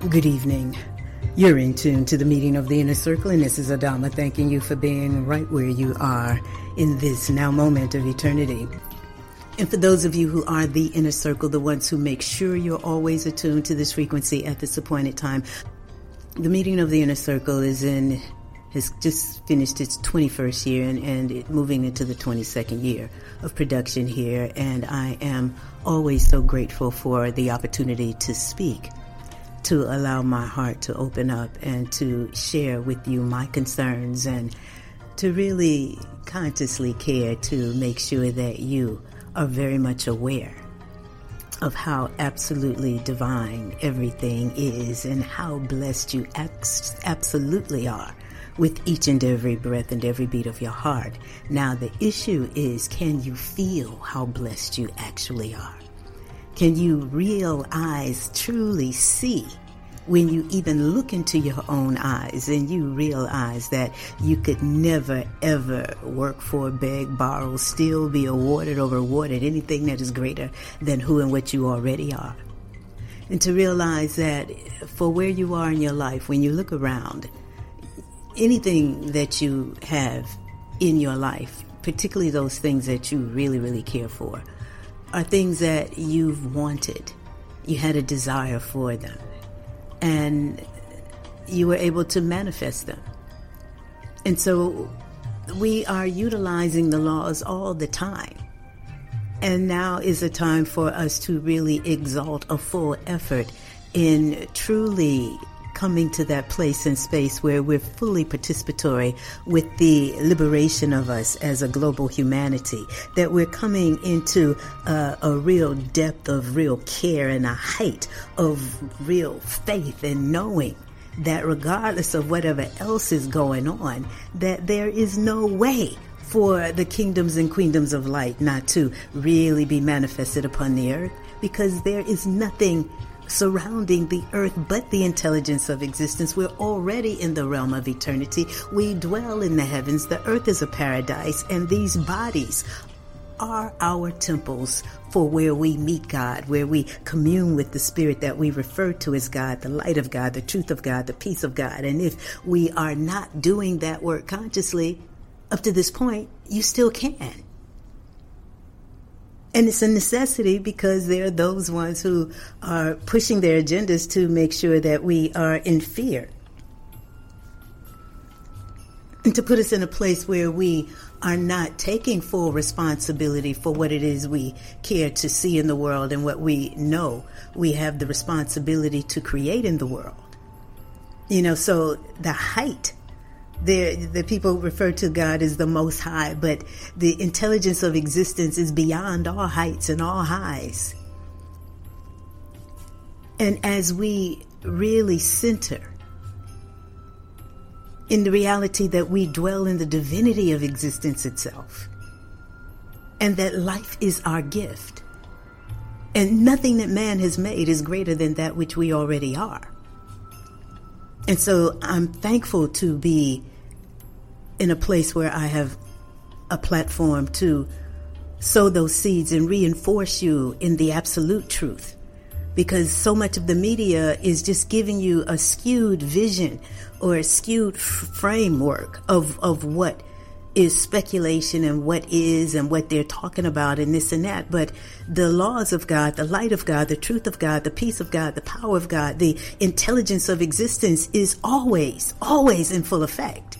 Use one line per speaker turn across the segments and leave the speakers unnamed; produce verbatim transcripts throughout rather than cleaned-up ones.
Good evening. You're in tune to the meeting of the Inner Circle, and this is Adama thanking you for being right where you are in this now moment of eternity. And for those of you who are the Inner Circle, the ones who make sure you're always attuned to this frequency at this appointed time, the meeting of the Inner Circle is in, has just finished its twenty-first year and, and it moving into the twenty-second year of production here. And I am always so grateful for the opportunity to speak, to allow my heart to open up and to share with you my concerns and to really consciously care to make sure that you are very much aware of how absolutely divine everything is and how blessed you ex- absolutely are with each and every breath and every beat of your heart. Now the issue is, can you feel how blessed you actually are? Can you realize, truly see, when you even look into your own eyes and you realize that you could never, ever work for, beg, borrow, steal, be awarded or rewarded anything that is greater than who and what you already are? And to realize that for where you are in your life, when you look around, anything that you have in your life, particularly those things that you really, really care for, are things that you've wanted. You had a desire for them, and you were able to manifest them. And so we are utilizing the laws all the time. And now is a time for us to really exalt a full effort in truly coming to that place and space where we're fully participatory with the liberation of us as a global humanity, that we're coming into uh, a real depth of real care and a height of real faith and knowing that regardless of whatever else is going on, that there is no way for the kingdoms and queendoms of light not to really be manifested upon the earth, because there is nothing surrounding the earth but the intelligence of existence. We're already in the realm of eternity. We dwell in the heavens. The earth is a paradise, and these bodies are our temples for where we meet God, where we commune with the spirit that we refer to as God, the light of God, the truth of God, the peace of God. And if we are not doing that work consciously up to this point, you still can. And it's a necessity because there are those ones who are pushing their agendas to make sure that we are in fear. And to put us in a place where we are not taking full responsibility for what it is we care to see in the world and what we know we have the responsibility to create in the world. You know, so the height, The, the people refer to God as the Most High, but the intelligence of existence is beyond all heights and all highs. And as we really center in the reality that we dwell in the divinity of existence itself, and that life is our gift, and nothing that man has made is greater than that which we already are. And so I'm thankful to be in a place where I have a platform to sow those seeds and reinforce you in the absolute truth. Because so much of the media is just giving you a skewed vision or a skewed f- framework of, of what is speculation and what is and what they're talking about and this and that. But the laws of God, the light of God, the truth of God, the peace of God, the power of God, the intelligence of existence is always, always in full effect.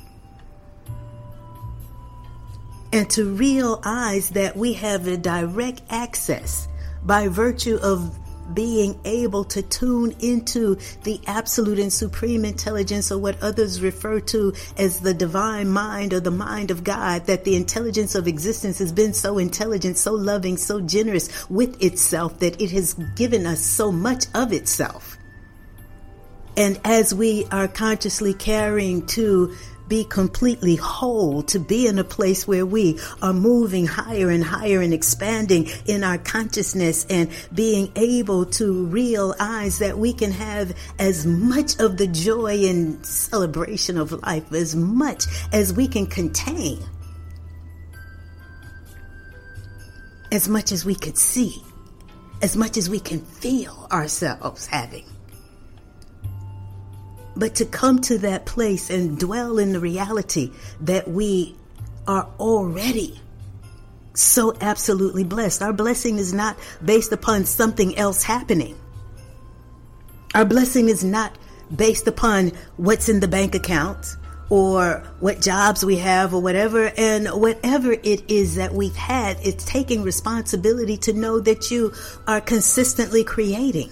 And to realize that we have a direct access by virtue of being able to tune into the absolute and supreme intelligence, or what others refer to as the divine mind or the mind of God, that the intelligence of existence has been so intelligent, so loving, so generous with itself that it has given us so much of itself. And as we are consciously carrying to be completely whole, to be in a place where we are moving higher and higher and expanding in our consciousness and being able to realize that we can have as much of the joy and celebration of life, as much as we can contain, as much as we could see, as much as we can feel ourselves having. but to come to that place and dwell in the reality that we are already so absolutely blessed. Our blessing is not based upon something else happening. Our blessing is not based upon what's in the bank account or what jobs we have or whatever. And whatever it is that we've had, it's taking responsibility to know that you are consistently creating.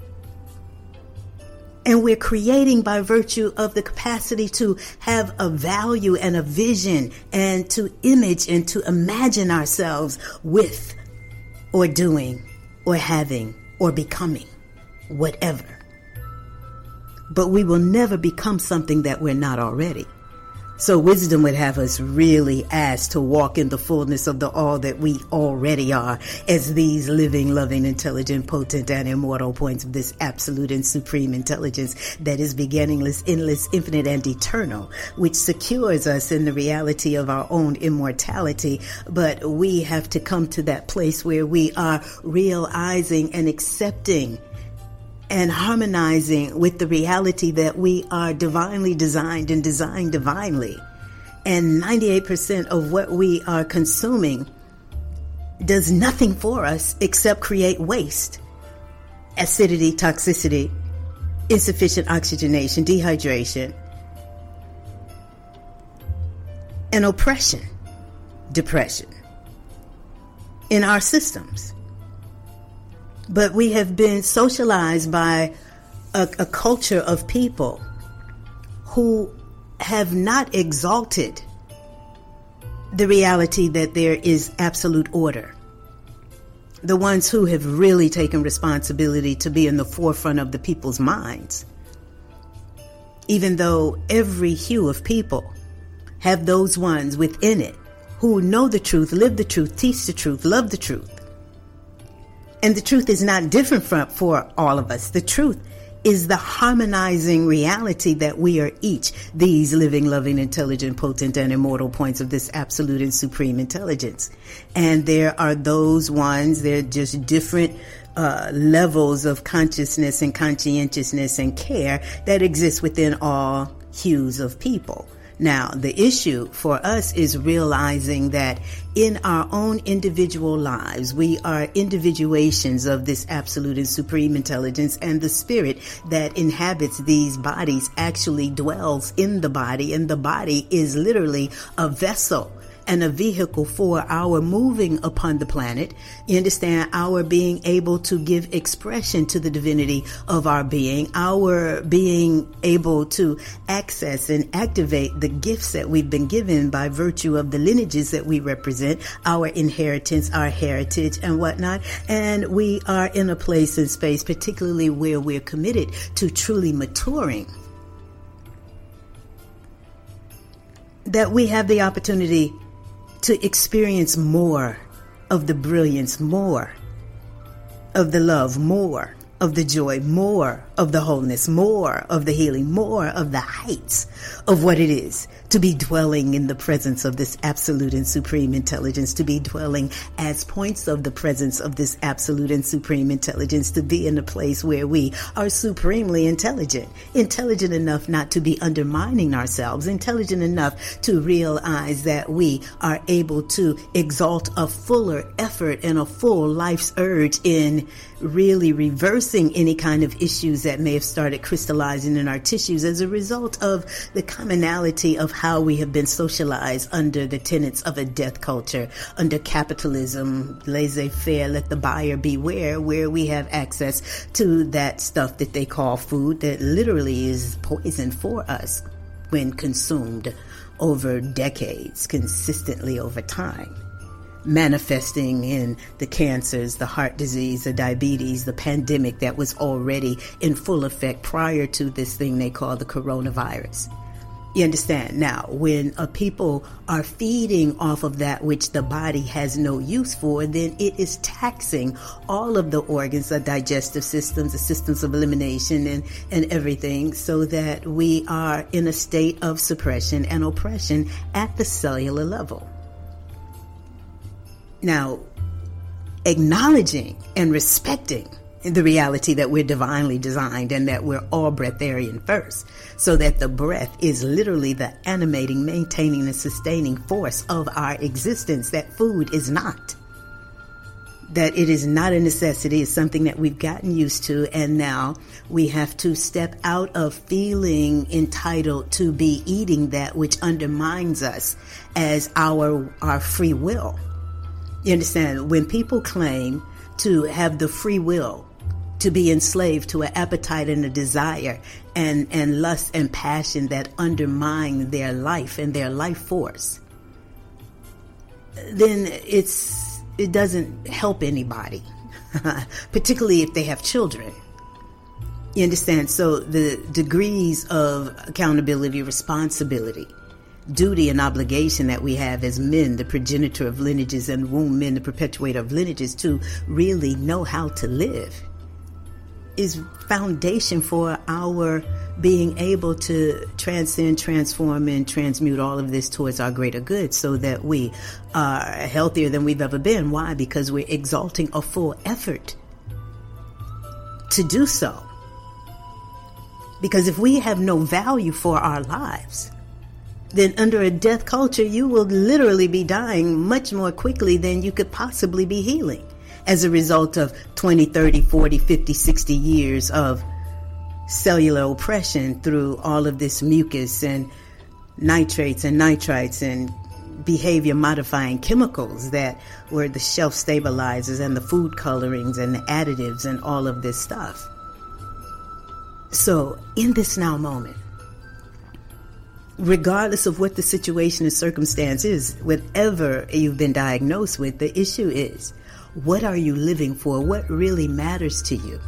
And we're creating by virtue of the capacity to have a value and a vision and to image and to imagine ourselves with or doing or having or becoming whatever. But we will never become something that we're not already. So wisdom would have us really ask to walk in the fullness of the all that we already are as these living, loving, intelligent, potent, and immortal points of this absolute and supreme intelligence that is beginningless, endless, infinite, and eternal, which secures us in the reality of our own immortality. But we have to come to that place where we are realizing and accepting and harmonizing with the reality that we are divinely designed and designed divinely. And ninety-eight percent of what we are consuming does nothing for us except create waste, acidity, toxicity, insufficient oxygenation, dehydration, and oppression, depression in our systems. But we have been socialized by a, a culture of people who have not exalted the reality that there is absolute order. The ones who have really taken responsibility to be in the forefront of the people's minds. Even though every hue of people have those ones within it who know the truth, live the truth, teach the truth, love the truth. And the truth is not different from for all of us. The truth is the harmonizing reality that we are each these living, loving, intelligent, potent, and immortal points of this absolute and supreme intelligence. And there are those ones, they're just different uh, levels of consciousness and conscientiousness and care that exist within all hues of people. Now, the issue for us is realizing that in our own individual lives, we are individuations of this absolute and supreme intelligence, and the spirit that inhabits these bodies actually dwells in the body, and the body is literally a vessel and a vehicle for our moving upon the planet. You understand, our being able to give expression to the divinity of our being, our being able to access and activate the gifts that we've been given by virtue of the lineages that we represent, our inheritance, our heritage, and whatnot. And we are in a place and space, particularly where we're committed to truly maturing, that we have the opportunity to experience more of the brilliance, more of the love, more of the joy, more of the wholeness, more of the healing, more of the heights of what it is to be dwelling in the presence of this absolute and supreme intelligence, to be dwelling as points of the presence of this absolute and supreme intelligence, to be in a place where we are supremely intelligent, intelligent enough not to be undermining ourselves, intelligent enough to realize that we are able to exalt a fuller effort and a full life's urge in really reversing any kind of issues that may have started crystallizing in our tissues as a result of the commonality of how we have been socialized under the tenets of a death culture, under capitalism, laissez-faire, let the buyer beware, where we have access to that stuff that they call food that literally is poison for us when consumed over decades, consistently over time, manifesting in the cancers, the heart disease, the diabetes, the pandemic that was already in full effect prior to this thing they call the coronavirus. You understand? Now, when a people are feeding off of that which the body has no use for, then it is taxing all of the organs, the digestive systems, the systems of elimination, and, and everything, so that we are in a state of suppression and oppression at the cellular level. Now, acknowledging and respecting the reality that we're divinely designed and that we're all breatharian first, so that the breath is literally the animating, maintaining, and sustaining force of our existence, that food is not. That it is not a necessity, it's something that we've gotten used to, and now we have to step out of feeling entitled to be eating that which undermines us as our our free will. You understand? When people claim to have the free will, to be enslaved to an appetite and a desire and, and lust and passion that undermine their life and their life force, then it's it doesn't help anybody, particularly if they have children. You understand? So the degrees of accountability, responsibility, duty, and obligation that we have as men, the progenitor of lineages, and womb men, the perpetuator of lineages, to really know how to live, is foundation for our being able to transcend, transform, and transmute all of this towards our greater good, so that we are healthier than we've ever been. Why? Because we're exalting a full effort to do so. Because if we have no value for our lives, then under a death culture, you will literally be dying much more quickly than you could possibly be healing, as a result of twenty, thirty, forty, fifty, sixty years of cellular oppression through all of this mucus and nitrates and nitrites and behavior modifying chemicals that were the shelf stabilizers and the food colorings and the additives and all of this stuff. So in this now moment, regardless of what the situation or circumstance is, whatever you've been diagnosed with, the issue is, what are you living for? What really matters to you?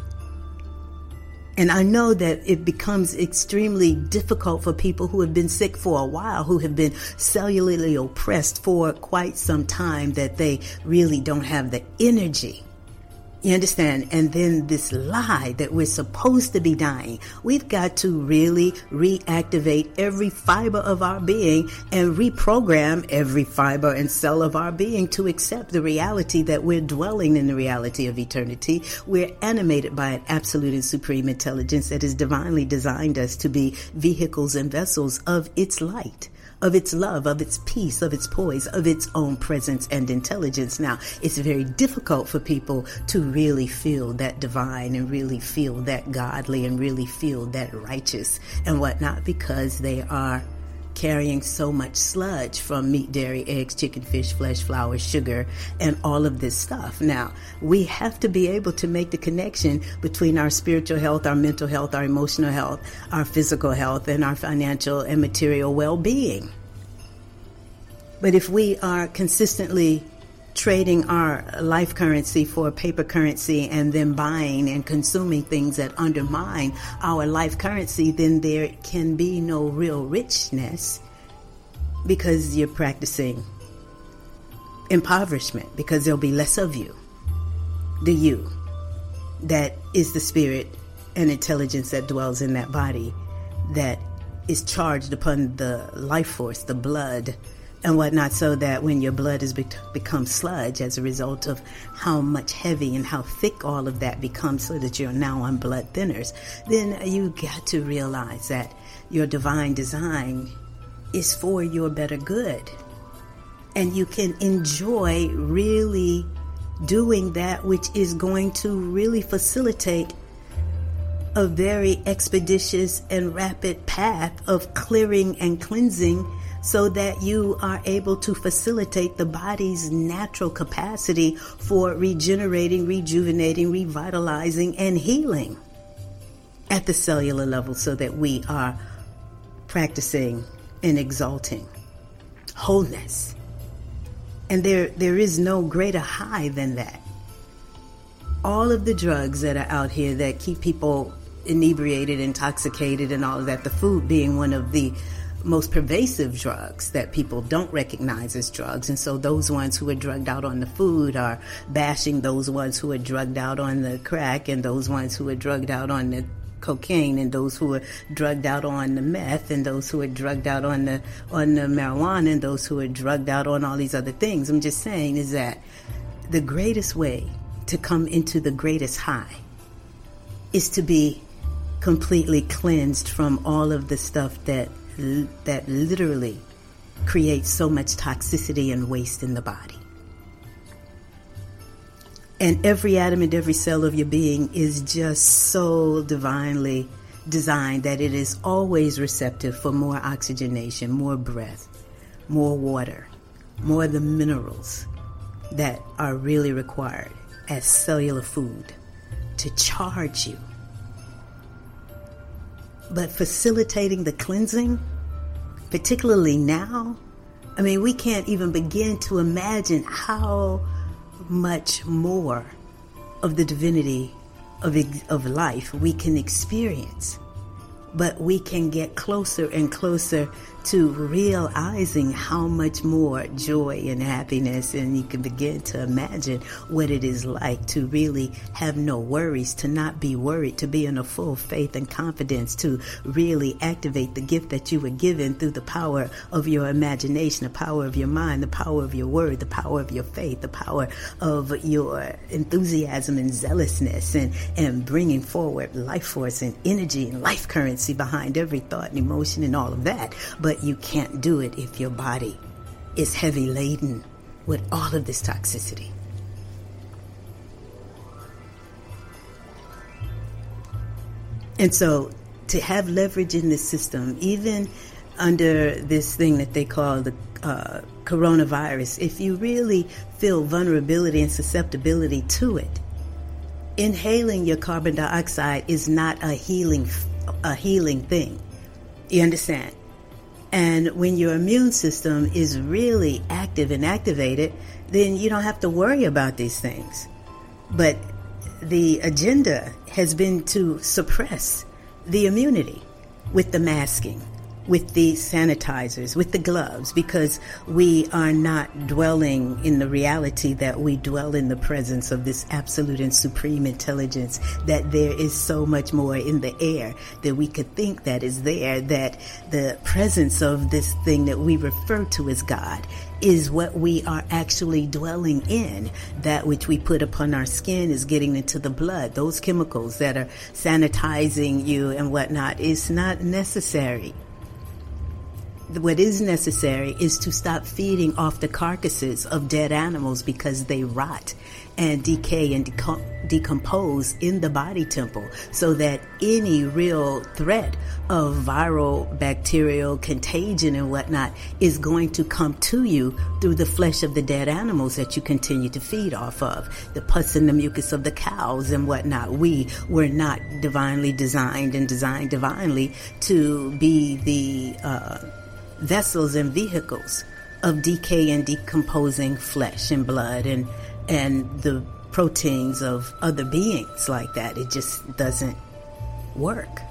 And I know that it becomes extremely difficult for people who have been sick for a while, who have been cellularly oppressed for quite some time, that they really don't have the energy. You understand? And then this lie that we're supposed to be dying. We've got to really reactivate every fiber of our being and reprogram every fiber and cell of our being to accept the reality that we're dwelling in the reality of eternity. We're animated by an absolute and supreme intelligence that has divinely designed us to be vehicles and vessels of its light, of its love, of its peace, of its poise, of its own presence and intelligence. Now, it's very difficult for people to really feel that divine and really feel that godly and really feel that righteous and whatnot, because they are carrying so much sludge from meat, dairy, eggs, chicken, fish, flesh, flour, sugar, and all of this stuff. Now, we have to be able to make the connection between our spiritual health, our mental health, our emotional health, our physical health, and our financial and material well-being. But if we are consistently trading our life currency for paper currency and then buying and consuming things that undermine our life currency, then there can be no real richness, because you're practicing impoverishment, because there'll be less of you. The you that is the spirit and intelligence that dwells in that body, that is charged upon the life force, the blood, and whatnot, so that when your blood has be- become sludge as a result of how much heavy and how thick all of that becomes, so that you're now on blood thinners, then you got to realize that your divine design is for your better good. And you can enjoy really doing that which is going to really facilitate a very expeditious and rapid path of clearing and cleansing, so that you are able to facilitate the body's natural capacity for regenerating, rejuvenating, revitalizing, and healing at the cellular level, so that we are practicing and exalting wholeness. And there, there is no greater high than that. All of the drugs that are out here that keep people inebriated, intoxicated, and all of that, the food being one of the most pervasive drugs that people don't recognize as drugs. And so those ones who are drugged out on the food are bashing those ones who are drugged out on the crack, and those ones who are drugged out on the cocaine, and those who are drugged out on the meth, and those who are drugged out on the on the marijuana, and those who are drugged out on all these other things. I'm just saying is that the greatest way to come into the greatest high is to be completely cleansed from all of the stuff that that literally creates so much toxicity and waste in the body. And every atom and every cell of your being is just so divinely designed that it is always receptive for more oxygenation, more breath, more water, more of the minerals that are really required as cellular food to charge you. But facilitating the cleansing, particularly now, I mean, we can't even begin to imagine how much more of the divinity of of life we can experience. But we can get closer and closer to realizing how much more joy and happiness, and you can begin to imagine what it is like to really have no worries, to not be worried, to be in a full faith and confidence, to really activate the gift that you were given through the power of your imagination, the power of your mind, the power of your word, the power of your faith, the power of your enthusiasm and zealousness, and, and bringing forward life force and energy and life currency behind every thought and emotion and all of that. But you can't do it if your body is heavy laden with all of this toxicity. And so to have leverage in this system, even under this thing that they call the uh, coronavirus, if you really feel vulnerability and susceptibility to it, inhaling your carbon dioxide is not a healing a healing thing. You understand? And when your immune system is really active and activated, then you don't have to worry about these things. But the agenda has been to suppress the immunity with the masking, with the sanitizers, with the gloves, because we are not dwelling in the reality that we dwell in the presence of this absolute and supreme intelligence, that there is so much more in the air that we could think that is there, that the presence of this thing that we refer to as God is what we are actually dwelling in. That which we put upon our skin is getting into the blood. Those chemicals that are sanitizing you and whatnot is not necessary. What is necessary is to stop feeding off the carcasses of dead animals, because they rot and decay and decom- decompose in the body temple, so that any real threat of viral, bacterial contagion and whatnot is going to come to you through the flesh of the dead animals that you continue to feed off of, the pus and the mucus of the cows and whatnot. We were not divinely designed and designed divinely to be the uh vessels and vehicles of decay and decomposing flesh and blood and and the proteins of other beings like that. It just doesn't work.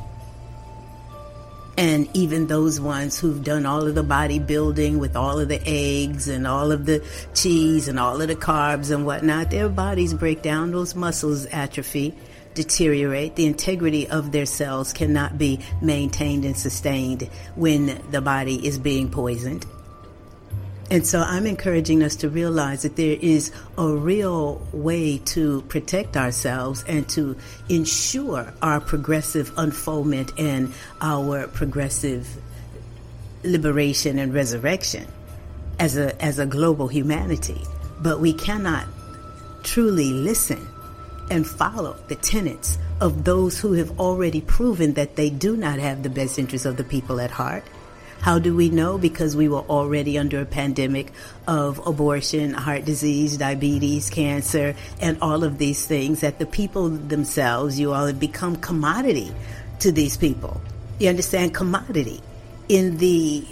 And even those ones who've done all of the bodybuilding with all of the eggs and all of the cheese and all of the carbs and whatnot, their bodies break down, those muscles atrophy, deteriorate. The integrity of their cells cannot be maintained and sustained when the body is being poisoned. And so I'm encouraging us to realize that there is a real way to protect ourselves and to ensure our progressive unfoldment and our progressive liberation and resurrection as a as a global humanity. But we cannot truly listen and follow the tenets of those who have already proven that they do not have the best interests of the people at heart. How do we know? Because we were already under a pandemic of abortion, heart disease, diabetes, cancer, and all of these things, that the people themselves, you all have become commodity to these people. You understand? Commodity in the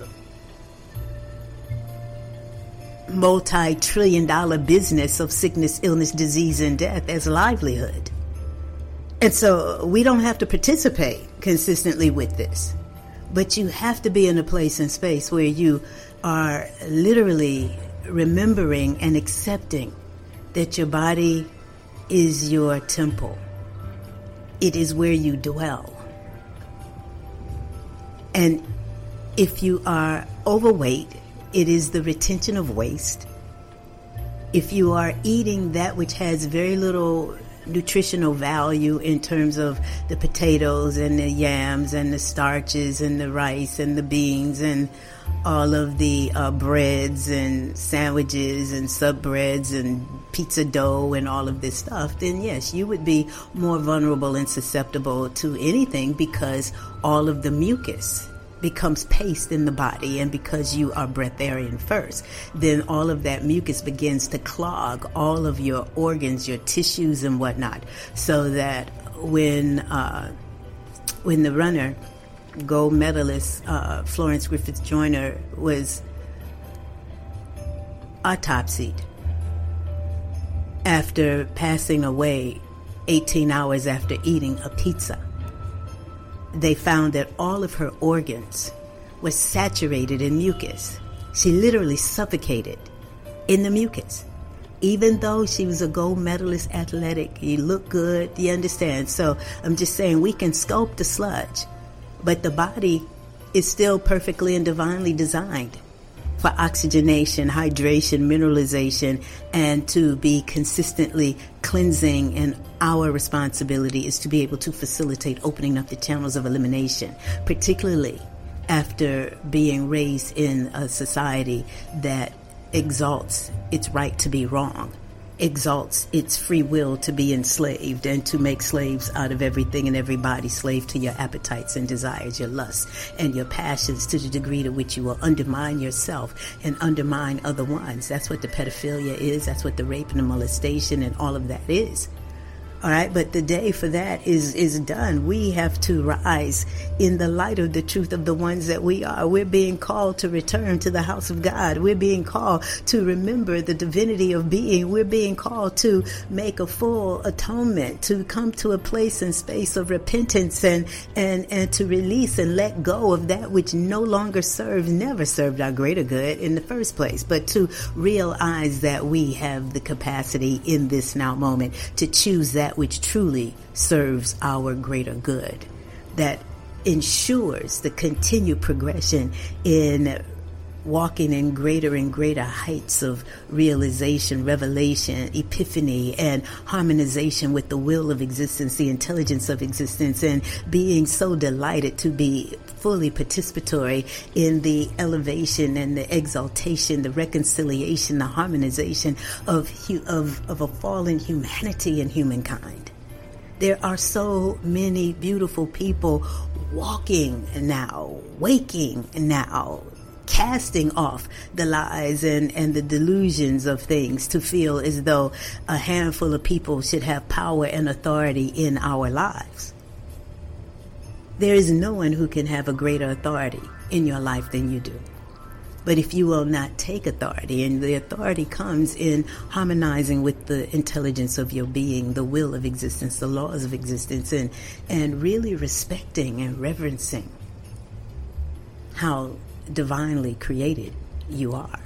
multi-trillion dollar business of sickness, illness, disease, and death as livelihood. And so we don't have to participate consistently with this. But you have to be in a place and space where you are literally remembering and accepting that your body is your temple. It is where you dwell. And if you are overweight, it is the retention of waste. If you are eating that which has very little nutritional value in terms of the potatoes and the yams and the starches and the rice and the beans and all of the uh, breads and sandwiches and sub breads and pizza dough and all of this stuff, then yes, you would be more vulnerable and susceptible to anything, because all of the mucus becomes paste in the body, and because you are breatharian first, then all of that mucus begins to clog all of your organs, your tissues and whatnot, so that when uh, when the runner, gold medalist uh, Florence Griffith Joyner, was autopsied after passing away eighteen hours after eating a pizza, they found that all of her organs were saturated in mucus. She literally suffocated in the mucus. Even though she was a gold medalist athletic, you look good, you understand? So I'm just saying, we can sculpt the sludge, but the body is still perfectly and divinely designed for oxygenation, hydration, mineralization, and to be consistently cleansing. And our responsibility is to be able to facilitate opening up the channels of elimination, particularly after being raised in a society that exalts its right to be wrong, exalts its free will to be enslaved and to make slaves out of everything and everybody, slave to your appetites and desires, your lusts and your passions, to the degree to which you will undermine yourself and undermine other ones. That's what the pedophilia is. That's what the rape and the molestation and all of that is. All right, but the day for that is is done. We have to rise in the light of the truth of the ones that we are. We're being called to return to the house of God. We're being called to remember the divinity of being. We're being called to make a full atonement, to come to a place and space of repentance and, and, and to release and let go of that which no longer serves, never served our greater good in the first place, but to realize that we have the capacity in this now moment to choose that which truly serves our greater good, that ensures the continued progression in walking in greater and greater heights of realization, revelation, epiphany, and harmonization with the will of existence, the intelligence of existence, and being so delighted to be fully participatory in the elevation and the exaltation, the reconciliation, the harmonization of of, of a fallen humanity and humankind. There are so many beautiful people walking now, waking now, casting off the lies and, and the delusions of things to feel as though a handful of people should have power and authority in our lives. There is no one who can have a greater authority in your life than you do. But if you will not take authority, and the authority comes in harmonizing with the intelligence of your being, the will of existence, the laws of existence, and, and really respecting and reverencing how divinely created you are.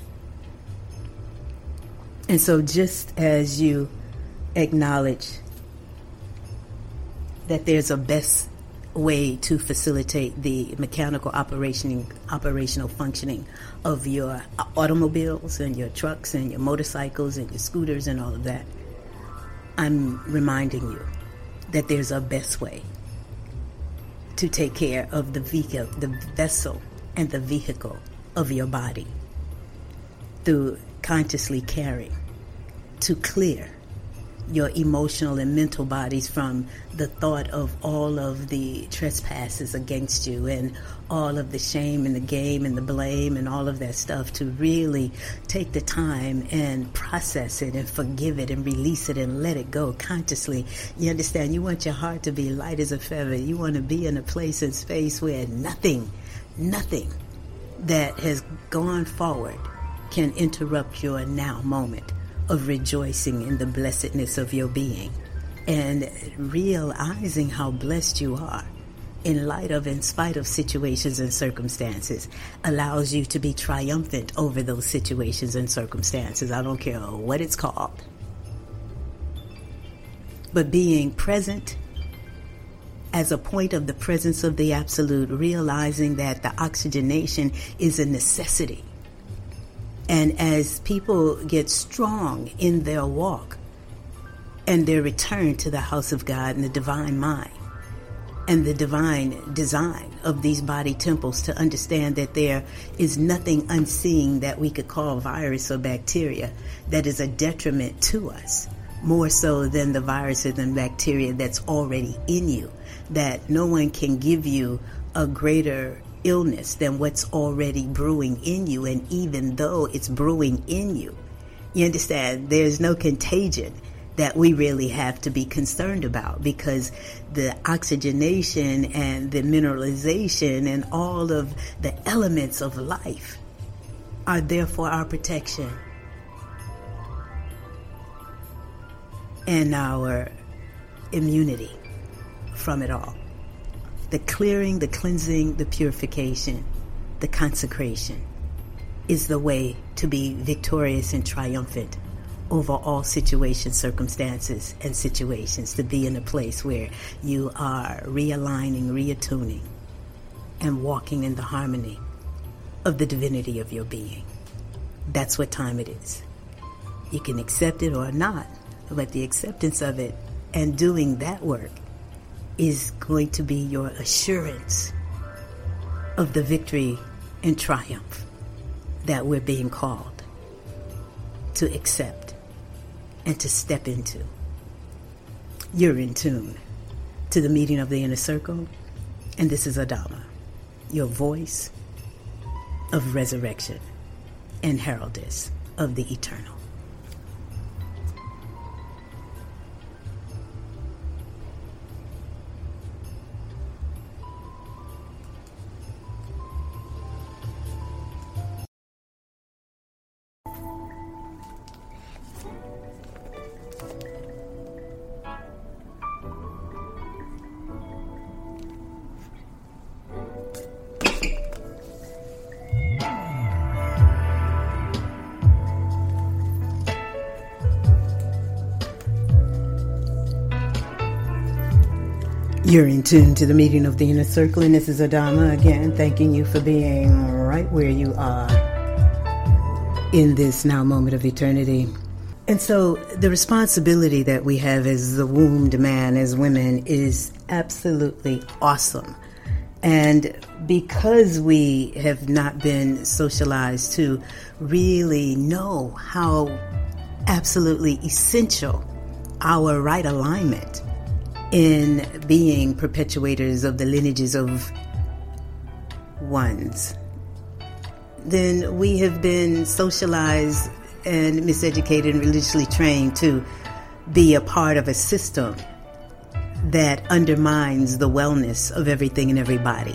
And so just as you acknowledge that there's a best way to facilitate the mechanical operation, operational functioning of your automobiles and your trucks and your motorcycles and your scooters and all of that, I'm reminding you that there's a best way to take care of the vehicle, the vessel and the vehicle of your body, through consciously caring to clear your emotional and mental bodies from the thought of all of the trespasses against you and all of the shame and the game and the blame and all of that stuff, to really take the time and process it and forgive it and release it and let it go consciously. You understand? You want your heart to be light as a feather. You want to be in a place and space where nothing, nothing that has gone forward can interrupt your now moment of rejoicing in the blessedness of your being and realizing how blessed you are in light of, in spite of situations and circumstances, allows you to be triumphant over those situations and circumstances. I don't care what it's called. But being present as a point of the presence of the absolute, realizing that the oxygenation is a necessity. And as people get strong in their walk, and their return to the house of God and the divine mind and the divine design of these body temples, to understand that there is nothing unseen that we could call virus or bacteria that is a detriment to us, more so than the viruses and bacteria that's already in you, that no one can give you a greater illness than what's already brewing in you. And even though it's brewing in you, you understand, there's no contagion that we really have to be concerned about, because the oxygenation and the mineralization and all of the elements of life are there for our protection and our immunity from it all. The clearing, the cleansing, the purification, the consecration is the way to be victorious and triumphant over all situations, circumstances, and situations, to be in a place where you are realigning, reattuning, and walking in the harmony of the divinity of your being. That's what time it is. You can accept it or not, but the acceptance of it and doing that work is going to be your assurance of the victory and triumph that we're being called to accept and to step into. You're in tune to the meeting of the inner circle, and this is Adama, your voice of resurrection and heraldess of the eternal. You're in tune to the meeting of the inner circle, and this is Adama again, thanking you for being right where you are in this now moment of eternity. And so the responsibility that we have as the wombed man, as women, is absolutely awesome. And because we have not been socialized to really know how absolutely essential our right alignment in being perpetuators of the lineages of ones, then we have been socialized and miseducated and religiously trained to be a part of a system that undermines the wellness of everything and everybody.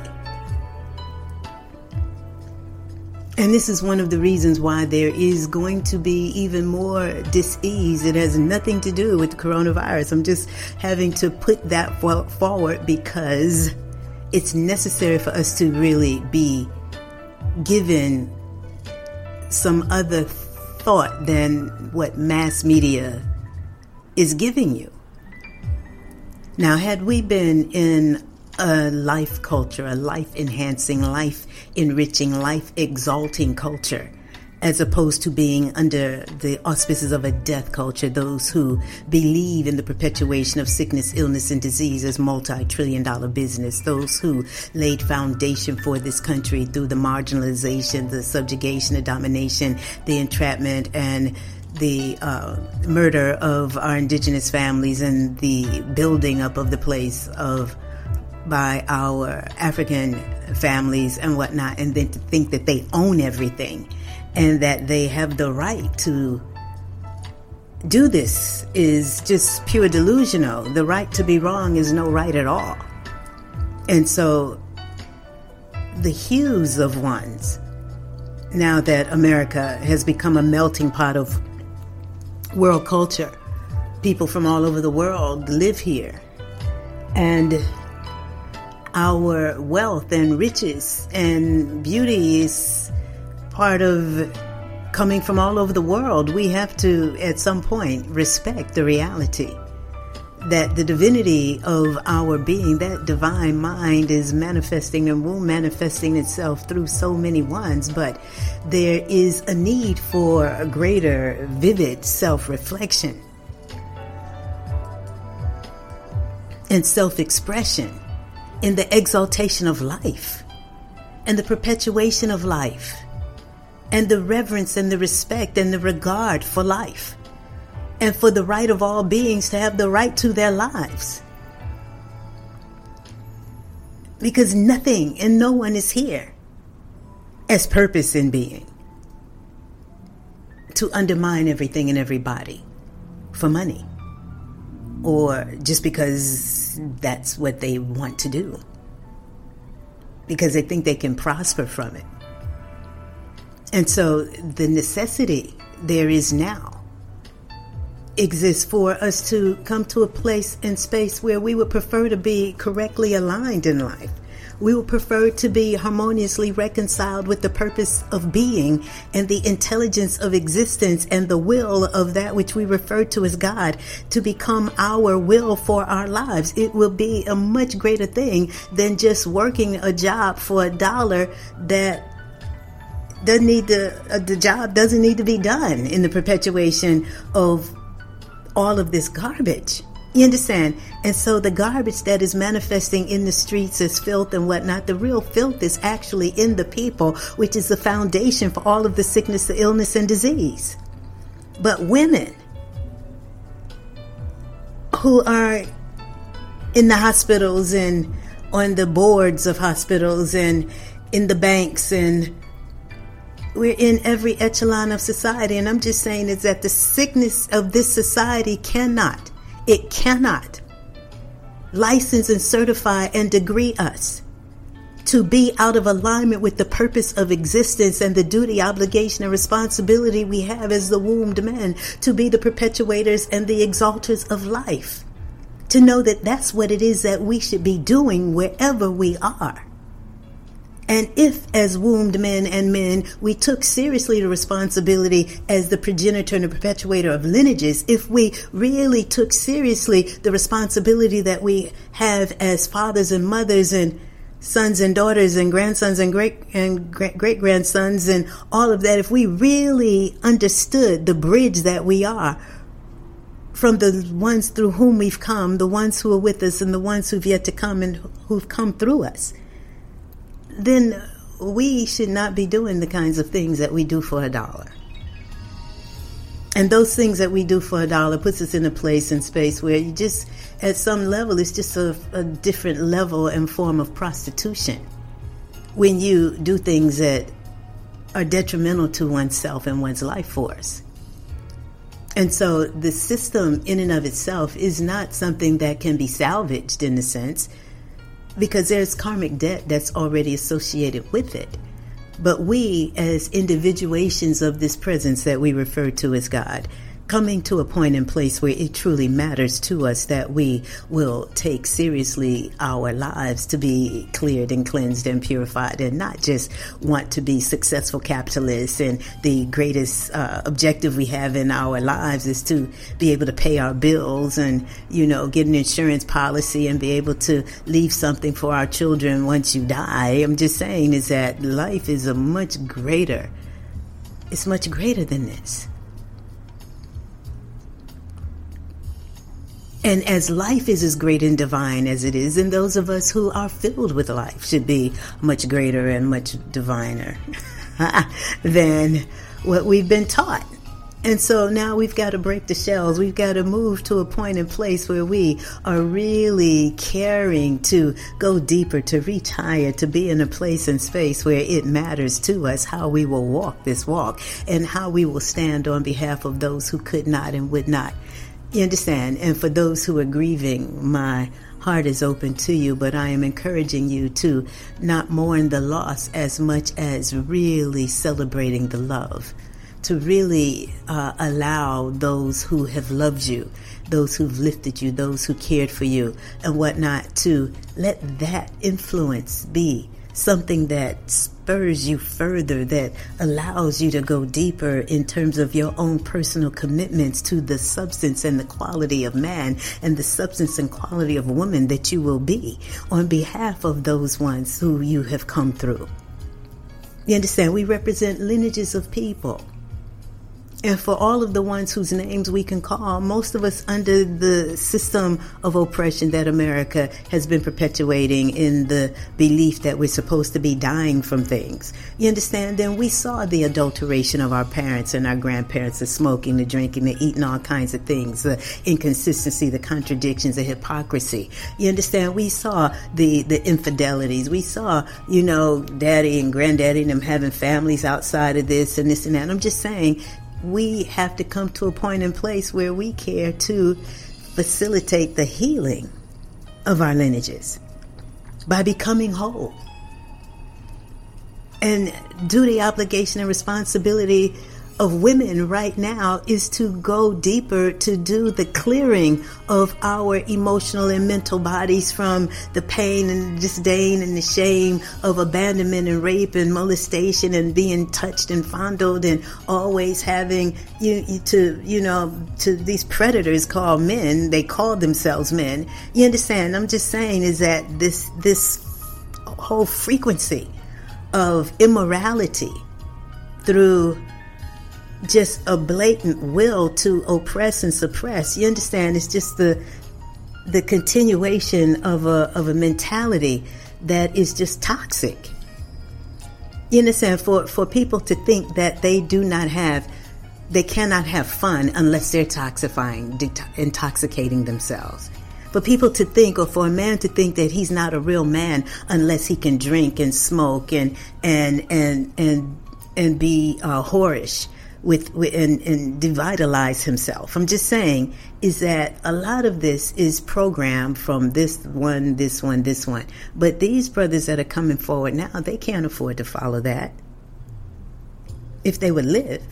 And this is one of the reasons why there is going to be even more dis-ease. It has nothing to do with the coronavirus. I'm just having to put that forward because it's necessary for us to really be given some other thought than what mass media is giving you. Now, had we been in a life culture, a life-enhancing, life-enriching, life-exalting culture, as opposed to being under the auspices of a death culture, those who believe in the perpetuation of sickness, illness, and disease as multi-trillion dollar business, those who laid foundation for this country through the marginalization, the subjugation, the domination, the entrapment, and the uh, murder of our indigenous families, and the building up of the place of by our African families and whatnot, and then to think that they own everything and that they have the right to do this is just pure delusional. The right to be wrong is no right at all. And so the hues of ones, now that America has become a melting pot of world culture, people from all over the world live here, and our wealth and riches and beauty is part of coming from all over the world. We have to, at some point, respect the reality that the divinity of our being, that divine mind, is manifesting and will manifesting itself through so many ones, but there is a need for a greater vivid self-reflection and self-expression, in the exaltation of life, and the perpetuation of life, and the reverence and the respect and the regard for life, and for the right of all beings to have the right to their lives. Because nothing and no one is here as purpose in being to undermine everything and everybody for money, or just because that's what they want to do, because they think they can prosper from it. And so the necessity there is now exists for us to come to a place and space where we would prefer to be correctly aligned in life. We would prefer to be harmoniously reconciled with the purpose of being and the intelligence of existence and the will of that which we refer to as God to become our will for our lives. It will be a much greater thing than just working a job for a dollar that doesn't need to, uh, the job doesn't need to be done in the perpetuation of all of this garbage. You understand? And so the garbage that is manifesting in the streets as filth and whatnot, the real filth is actually in the people, which is the foundation for all of the sickness, the illness, and disease. But women who are in the hospitals and on the boards of hospitals and in the banks, and we're in every echelon of society. And I'm just saying is that the sickness of this society cannot It cannot license and certify and degree us to be out of alignment with the purpose of existence and the duty, obligation, and responsibility we have as the wombed men to be the perpetuators and the exalters of life. To know that that's what it is that we should be doing wherever we are. And if, as wombed men and men, we took seriously the responsibility as the progenitor and the perpetuator of lineages, if we really took seriously the responsibility that we have as fathers and mothers and sons and daughters and grandsons and great and great grandsons and all of that, if we really understood the bridge that we are from the ones through whom we've come, the ones who are with us and the ones who've yet to come and who've come through us, then we should not be doing the kinds of things that we do for a dollar. And those things that we do for a dollar puts us in a place and space where you just, at some level, it's just a, a different level and form of prostitution. When you do things that are detrimental to oneself and one's life force. And so the system in and of itself is not something that can be salvaged in a sense, because there's karmic debt that's already associated with it. But we, as individuations of this presence that we refer to as God, coming to a point and place where it truly matters to us that we will take seriously our lives to be cleared and cleansed and purified, and not just want to be successful capitalists. And the greatest uh, objective we have in our lives is to be able to pay our bills and, you know, get an insurance policy and be able to leave something for our children once you die. I'm just saying is that life is a much greater, it's much greater than this. And as life is as great and divine as it is, and those of us who are filled with life should be much greater and much diviner than what we've been taught. And so now we've got to break the shells. We've got to move to a point and place where we are really caring to go deeper, to reach higher, to be in a place and space where it matters to us how we will walk this walk and how we will stand on behalf of those who could not and would not. You understand? And for those who are grieving, my heart is open to you, but I am encouraging you to not mourn the loss as much as really celebrating the love, to really uh, allow those who have loved you, those who've lifted you, those who cared for you and whatnot, to let that influence be something that spurs you further, that allows you to go deeper in terms of your own personal commitments to the substance and the quality of man and the substance and quality of woman that you will be on behalf of those ones who you have come through. You understand? We represent lineages of people. And for all of the ones whose names we can call, most of us under the system of oppression that America has been perpetuating in the belief that we're supposed to be dying from things. You understand? Then we saw the adulteration of our parents and our grandparents, the smoking, the drinking, the eating all kinds of things, the inconsistency, the contradictions, the hypocrisy. You understand? We saw the, the infidelities. We saw, you know, daddy and granddaddy and them having families outside of this and this and that. And I'm just saying, we have to come to a point in place where we care to facilitate the healing of our lineages by becoming whole. And duty, obligation, and responsibility of women right now is to go deeper, to do the clearing of our emotional and mental bodies from the pain and disdain and the shame of abandonment and rape and molestation and being touched and fondled and always having you, you to, you know, to these predators called men. They call themselves men. You understand? I'm just saying is that this, this whole frequency of immorality through just a blatant will to oppress and suppress. You understand? It's just the the continuation of a of a mentality that is just toxic. You understand? For for people to think that they do not have, they cannot have fun unless they're toxifying, de- intoxicating themselves. For people to think, or for a man to think that he's not a real man unless he can drink and smoke and and and and and be uh, whorish. With, with and, and devitalize himself. I'm just saying is that a lot of this is programmed from this one, this one, this one. But these brothers that are coming forward now, they can't afford to follow that if they would live.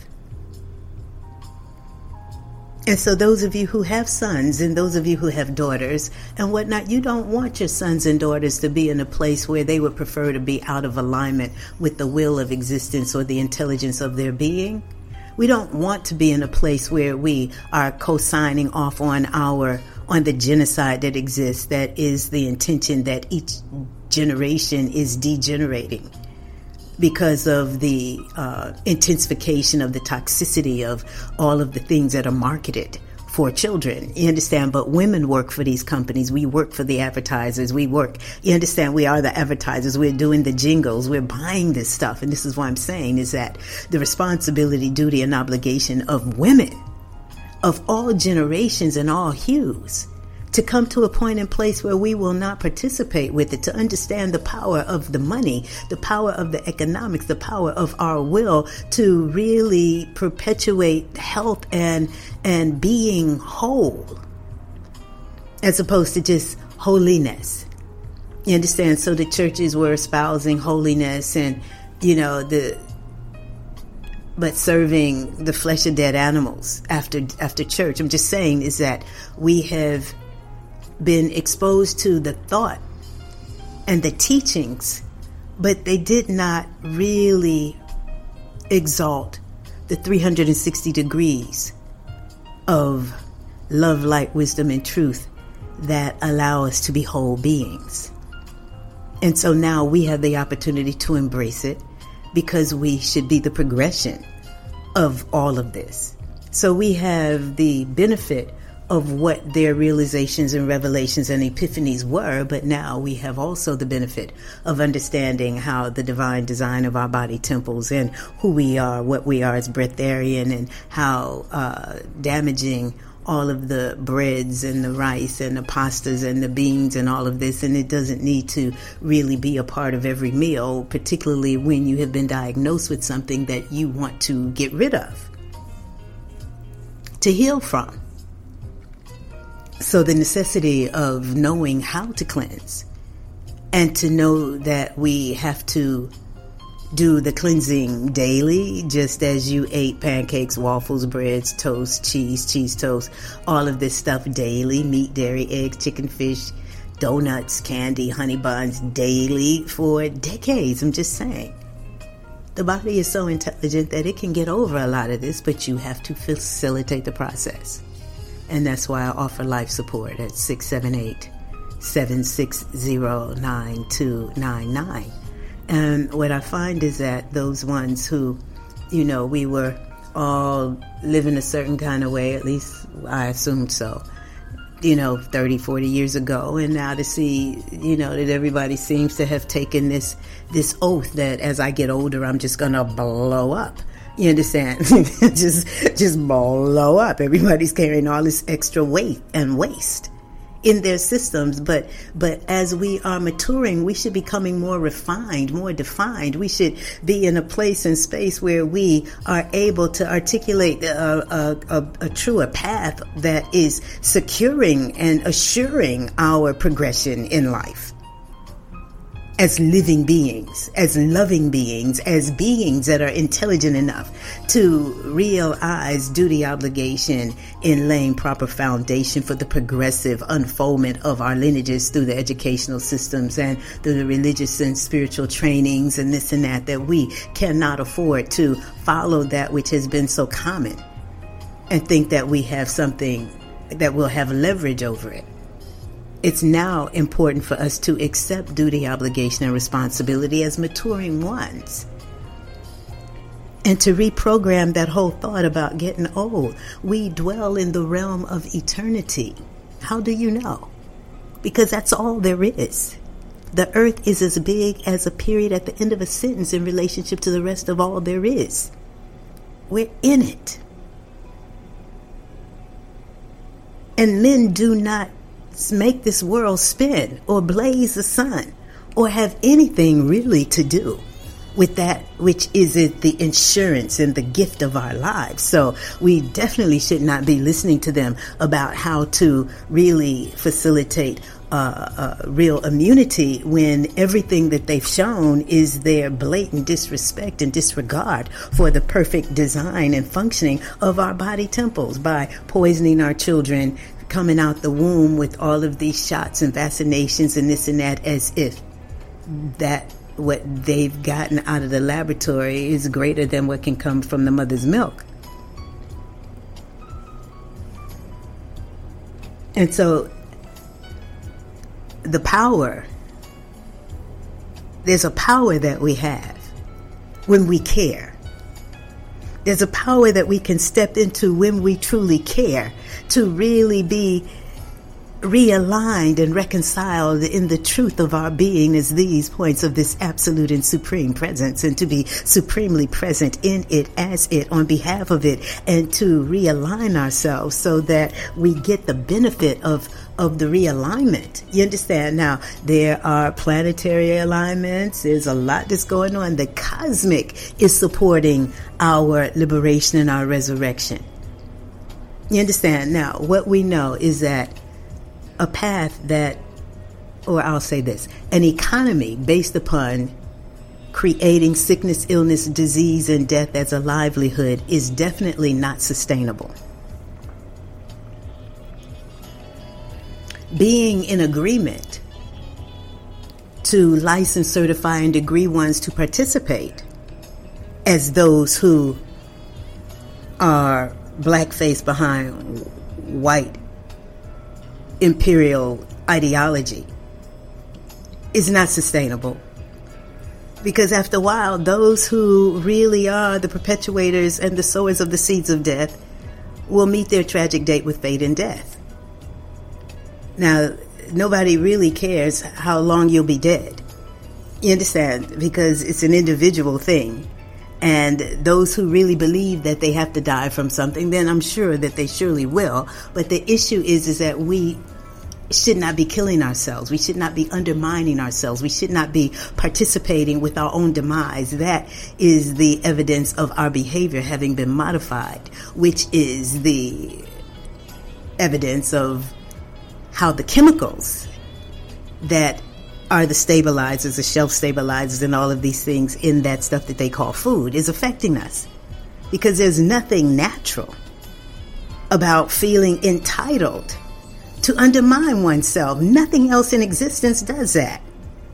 And so those of you who have sons and those of you who have daughters and whatnot, you don't want your sons and daughters to be in a place where they would prefer to be out of alignment with the will of existence or the intelligence of their being. We don't want to be in a place where we are co-signing off on our on the genocide that exists, that is the intention that each generation is degenerating because of the uh, intensification of the toxicity of all of the things that are marketed for children. You understand? But women work for these companies. We work for the advertisers. We work. You understand? We are the advertisers. We're doing the jingles. We're buying this stuff. And this is what I'm saying is that the responsibility, duty, and obligation of women of all generations and all hues to come to a point in place where we will not participate with it, to understand the power of the money, the power of the economics, the power of our will to really perpetuate health and and being whole, as opposed to just holiness. You understand? So the churches were espousing holiness and, you know, the but serving the flesh of dead animals after after church. I'm just saying is that we have been exposed to the thought and the teachings, but they did not really exalt the three hundred sixty degrees of love, light, wisdom, and truth that allow us to be whole beings. And so now we have the opportunity to embrace it because we should be the progression of all of this. So we have the benefit of what their realizations and revelations and epiphanies were, but now we have also the benefit of understanding how the divine design of our body temples and who we are, what we are as breatharian, and how uh, damaging all of the breads and the rice and the pastas and the beans and all of this, and it doesn't need to really be a part of every meal, particularly when you have been diagnosed with something that you want to get rid of, to heal from. So the necessity of knowing how to cleanse and to know that we have to do the cleansing daily, just as you ate pancakes, waffles, breads, toast, cheese, cheese toast, all of this stuff daily, meat, dairy, eggs, chicken, fish, donuts, candy, honey buns daily for decades. I'm just saying. The body is so intelligent that it can get over a lot of this, but you have to facilitate the process. And that's why I offer life support at six seven eight, seven six zero, nine two nine nine. And what I find is that those ones who, you know, we were all living a certain kind of way, at least I assumed so, you know, thirty, forty years ago. And now to see, you know, that everybody seems to have taken this, this oath that as I get older, I'm just going to blow up. You understand? just, just blow up. Everybody's carrying all this extra weight and waste in their systems, but but as we are maturing, we should be becoming more refined, more defined. We should be in a place and space where we are able to articulate a, a, a, a truer path that is securing and assuring our progression in life. As living beings, as loving beings, as beings that are intelligent enough to realize duty, obligation in laying proper foundation for the progressive unfoldment of our lineages through the educational systems and through the religious and spiritual trainings and this and that, that we cannot afford to follow that which has been so common and think that we have something that will have leverage over it. It's now important for us to accept duty, obligation, and responsibility as maturing ones. And to reprogram that whole thought about getting old. We dwell in the realm of eternity. How do you know? Because that's all there is. The earth is as big as a period at the end of a sentence in relationship to the rest of all there is. We're in it. And men do not make this world spin or blaze the sun or have anything really to do with that which is it the insurance and the gift of our lives. So we definitely should not be listening to them about how to really facilitate uh, uh, real immunity when everything that they've shown is their blatant disrespect and disregard for the perfect design and functioning of our body temples by poisoning our children coming out the womb with all of these shots and vaccinations and this and that, as if that what they've gotten out of the laboratory is greater than what can come from the mother's milk. And so the power, there's a power that we have when we care. There's a power that we can step into when we truly care to really be realigned and reconciled in the truth of our being as these points of this absolute and supreme presence, and to be supremely present in it, as it, on behalf of it, and to realign ourselves so that we get the benefit of of the realignment. You understand? Now, there are planetary alignments. There's a lot that's going on. The cosmic is supporting our liberation and our resurrection. You understand? Now, what we know is that a path that, or I'll say this, an economy based upon creating sickness, illness, disease, and death as a livelihood is definitely not sustainable. Being in agreement to license, certify, and degree ones to participate as those who are blackface behind white imperial ideology is not sustainable. Because after a while, those who really are the perpetuators and the sowers of the seeds of death will meet their tragic date with fate and death. Now, nobody really cares how long you'll be dead. You understand? Because it's an individual thing. And those who really believe that they have to die from something, then I'm sure that they surely will. But the issue is, is that we should not be killing ourselves. We should not be undermining ourselves. We should not be participating with our own demise. That is the evidence of our behavior having been modified, which is the evidence of how the chemicals that are the stabilizers, the shelf stabilizers, and all of these things in that stuff that they call food is affecting us. Because there's nothing natural about feeling entitled to undermine oneself. Nothing else in existence does that.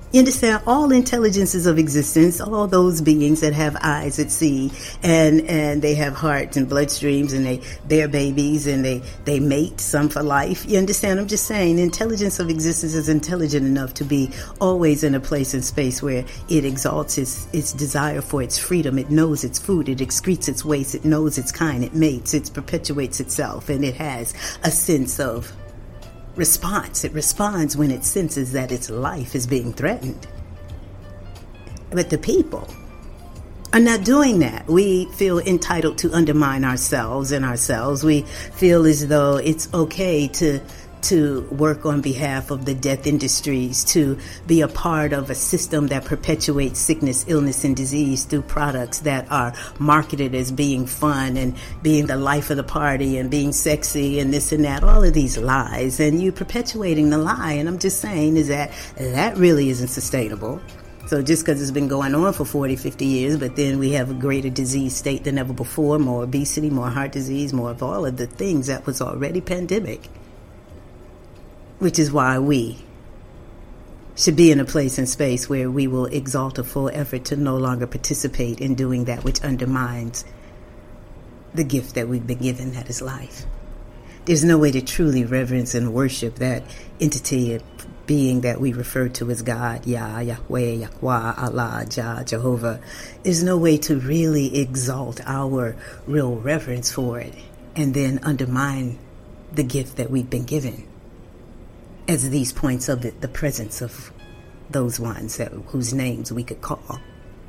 You understand? All intelligences of existence, all those beings that have eyes that see, and and they have hearts and bloodstreams, and they bear babies, and they, they mate, some for life. You understand? I'm just saying, the intelligence of existence is intelligent enough to be always in a place and space where it exalts its, its desire for its freedom. It knows its food. It excretes its waste. It knows its kind. It mates. It perpetuates itself. And it has a sense of response. It responds when it senses that its life is being threatened. But the people are not doing that. We feel entitled to undermine ourselves and ourselves. We feel as though it's okay to to work on behalf of the death industries, to be a part of a system that perpetuates sickness, illness, and disease through products that are marketed as being fun and being the life of the party and being sexy and this and that, all of these lies. And you perpetuating the lie. And I'm just saying is that that really isn't sustainable. So just because it's been going on for forty, fifty years, but then we have a greater disease state than ever before, more obesity, more heart disease, more of all of the things that was already pandemic. Which is why we should be in a place and space where we will exalt a full effort to no longer participate in doing that which undermines the gift that we've been given, that is life. There's no way to truly reverence and worship that entity and being that we refer to as God, Yah, Yahweh, Yahweh, Allah, Jah, Jehovah. There's no way to really exalt our real reverence for it and then undermine the gift that we've been given as these points of it, the presence of those ones that, whose names we could call.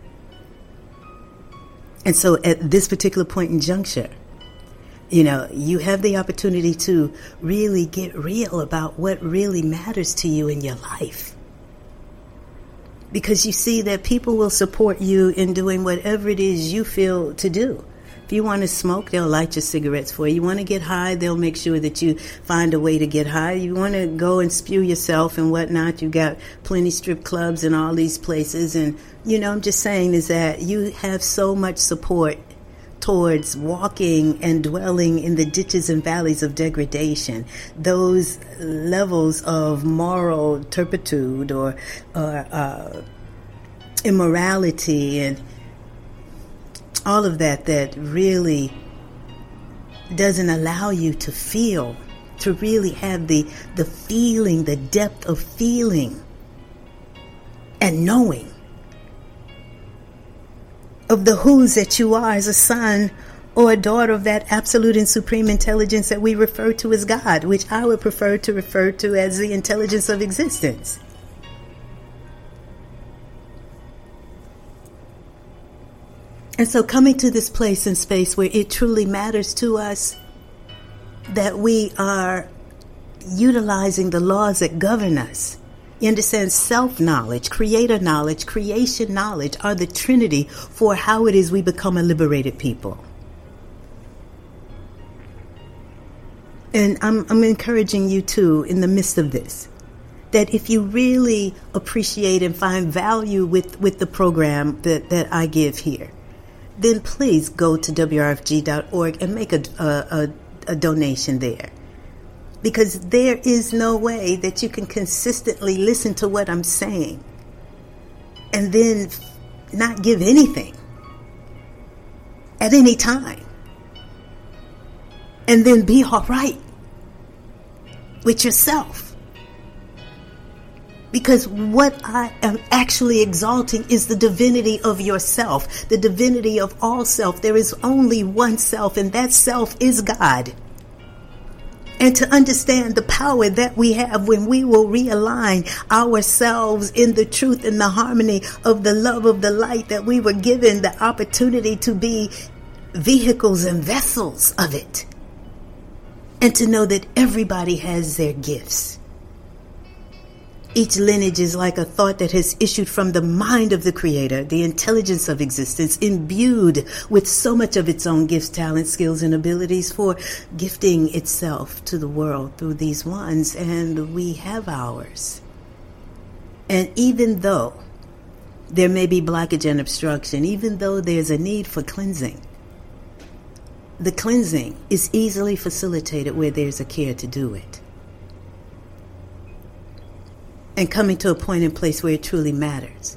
And so at this particular point in juncture, you know, you have the opportunity to really get real about what really matters to you in your life. Because you see that people will support you in doing whatever it is you feel to do. If you want to smoke, they'll light your cigarettes for you. You want to get high, they'll make sure that you find a way to get high. You want to go and spew yourself and whatnot, you got plenty strip clubs and all these places. And, you know, I'm just saying is that you have so much support towards walking and dwelling in the ditches and valleys of degradation, those levels of moral turpitude or, or uh, immorality and all of that that really doesn't allow you to feel, to really have the, the feeling, the depth of feeling and knowing of the whos that you are as a son or a daughter of that absolute and supreme intelligence that we refer to as God, which I would prefer to refer to as the intelligence of existence. And so coming to this place and space where it truly matters to us that we are utilizing the laws that govern us. You understand? Self-knowledge, creator knowledge, creation knowledge are the trinity for how it is we become a liberated people. And I'm, I'm encouraging you too, in the midst of this, that if you really appreciate and find value with, with the program that, that I give here, then please go to W R F G dot org and make a, a, a, a donation there. Because there is no way that you can consistently listen to what I'm saying and then not give anything at any time and then be all right with yourself. Because what I am actually exalting is the divinity of yourself, the divinity of all self. There is only one self, and that self is God. And to understand the power that we have when we will realign ourselves in the truth and the harmony of the love of the light that we were given the opportunity to be vehicles and vessels of it. And to know that everybody has their gifts. Each lineage is like a thought that has issued from the mind of the Creator, the intelligence of existence, imbued with so much of its own gifts, talents, skills, and abilities for gifting itself to the world through these ones, and we have ours. And even though there may be blockage and obstruction, even though there's a need for cleansing, the cleansing is easily facilitated where there's a care to do it. and coming to a point and place where it truly matters.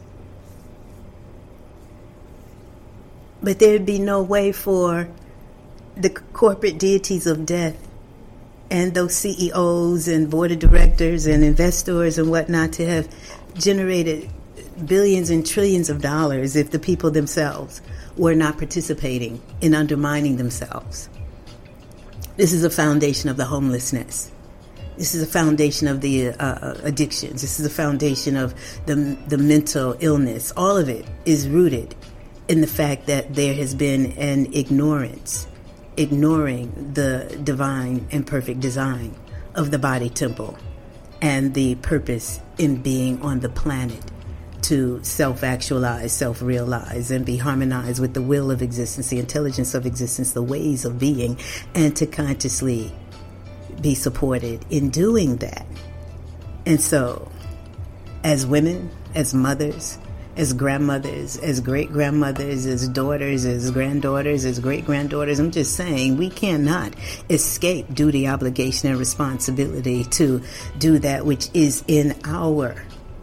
But there'd be no way for the corporate deities of death and those C E Os and board of directors and investors and whatnot to have generated billions and trillions of dollars if the people themselves were not participating in undermining themselves. This is a foundation of the homelessness. This is a foundation of the uh, addictions. This is a foundation of the the mental illness. All of it is rooted in the fact that there has been an ignorance, ignoring the divine and perfect design of the body temple and the purpose in being on the planet to self-actualize, self-realize, and be harmonized with the will of existence, the intelligence of existence, the ways of being, and to consciously be supported in doing that. And so, as women, as mothers, as grandmothers, as great-grandmothers, as daughters, as granddaughters, as great-granddaughters, I'm just saying we cannot escape duty, obligation, and responsibility to do that which is in our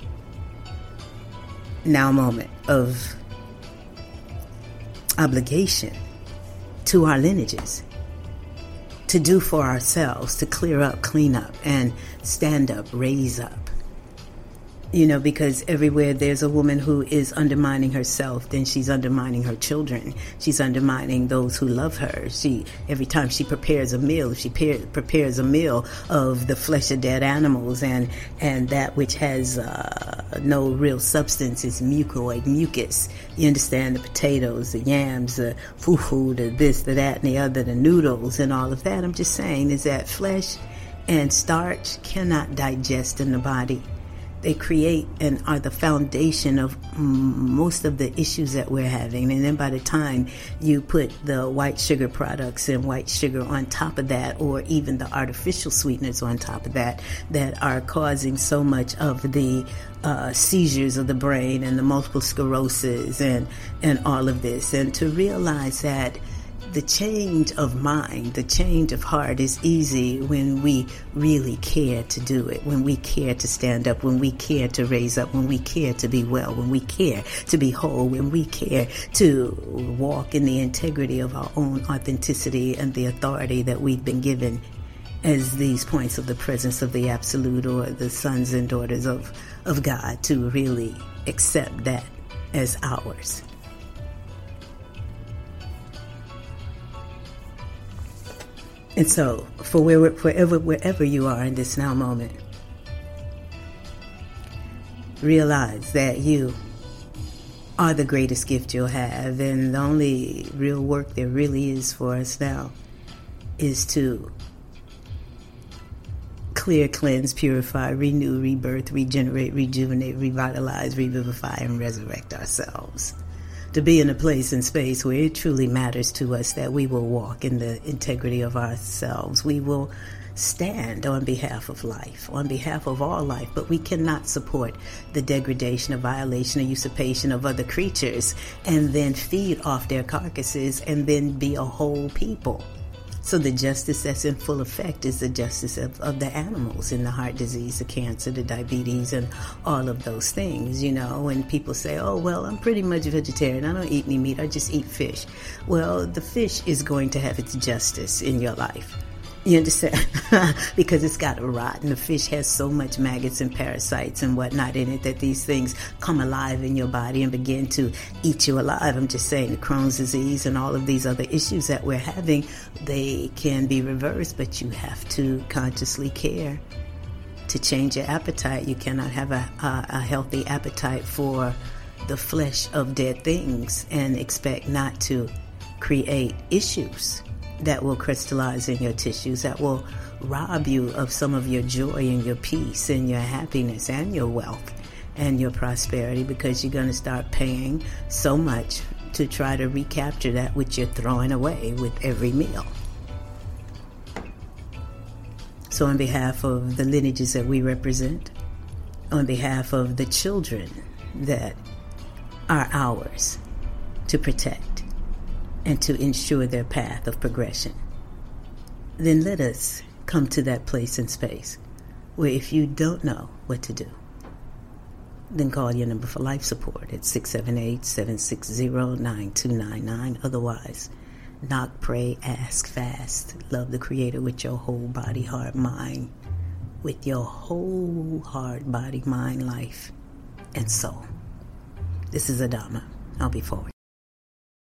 now moment of obligation to our lineages, to do for ourselves, to clear up, clean up, and stand up, raise up. You know, because everywhere there's a woman who is undermining herself, then she's undermining her children. She's undermining those who love her. She, every time she prepares a meal, she pre- prepares a meal of the flesh of dead animals, and, and that which has uh, no real substance is mucoid, mucus. You understand, the potatoes, the yams, the fufu, the this, the that, and the other, the noodles, and all of that. I'm just saying is that flesh and starch cannot digest in the body. They create and are the foundation of most of the issues that we're having. And then by the time you put the white sugar products and white sugar on top of that, or even the artificial sweeteners on top of that, that are causing so much of the uh, seizures of the brain and the multiple sclerosis and, and all of this. And to realize that the change of mind, the change of heart is easy when we really care to do it, when we care to stand up, when we care to raise up, when we care to be well, when we care to be whole, when we care to walk in the integrity of our own authenticity and the authority that we've been given as these points of the presence of the Absolute, or the sons and daughters of, of God, to really accept that as ours. And so, for where, wherever, wherever you are in this now moment, realize that you are the greatest gift you'll have. And the only real work there really is for us now is to clear, cleanse, purify, renew, rebirth, regenerate, rejuvenate, revitalize, revivify, and resurrect ourselves. To be in a place and space where it truly matters to us that we will walk in the integrity of ourselves. We will stand on behalf of life, on behalf of all life, but we cannot support the degradation, or violation, or usurpation of other creatures and then feed off their carcasses and then be a whole people. So the justice that's in full effect is the justice of, of the animals, in the heart disease, the cancer, the diabetes, and all of those things. You know, when people say, oh, well, I'm pretty much vegetarian, I don't eat any meat, I just eat fish. Well, the fish is going to have its justice in your life. You understand? Because it's got to rot, and the fish has so much maggots and parasites and whatnot in it that these things come alive in your body and begin to eat you alive. I'm just saying, the Crohn's disease and all of these other issues that we're having, they can be reversed, but you have to consciously care to change your appetite. You cannot have a, a, a healthy appetite for the flesh of dead things and expect not to create issues that will crystallize in your tissues, that will rob you of some of your joy and your peace and your happiness and your wealth and your prosperity, because you're going to start paying so much to try to recapture that which you're throwing away with every meal. So on behalf of the lineages that we represent, on behalf of the children that are ours to protect, and to ensure their path of progression, then let us come to that place and space where if you don't know what to do, then call your number for life support at six seven eight, seven six zero, nine two nine nine. Otherwise, knock, pray, ask, fast. Love the Creator with your whole body, heart, mind. With your whole heart, body, mind, life, and soul. This is Adama. I'll be forward.